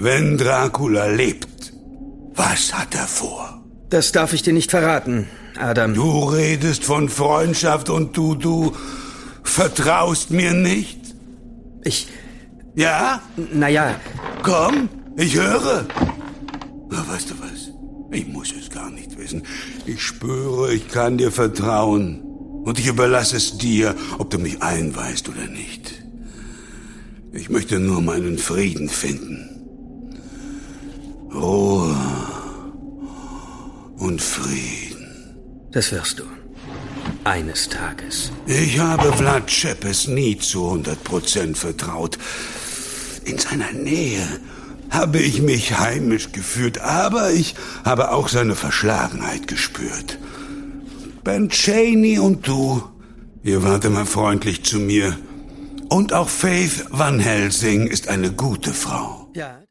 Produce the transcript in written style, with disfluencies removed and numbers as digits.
Wenn Dracula lebt, was hat er vor? Das darf ich dir nicht verraten, Adam. Du redest von Freundschaft und du vertraust mir nicht? Ja? Naja. Komm, ich höre. Na, weißt du was? Ich muss es gar nicht wissen. Ich schwöre, ich kann dir vertrauen. Und ich überlasse es dir, ob du mich einweist oder nicht. Ich möchte nur meinen Frieden finden. Ruhe und Frieden. Das wirst du. Eines Tages. Ich habe Vlad Tschepes nie zu 100% vertraut. In seiner Nähe habe ich mich heimisch gefühlt, aber ich habe auch seine Verschlagenheit gespürt. Ben Cheney und du, ihr wart immer freundlich zu mir. Und auch Faith Van Helsing ist eine gute Frau. Ja.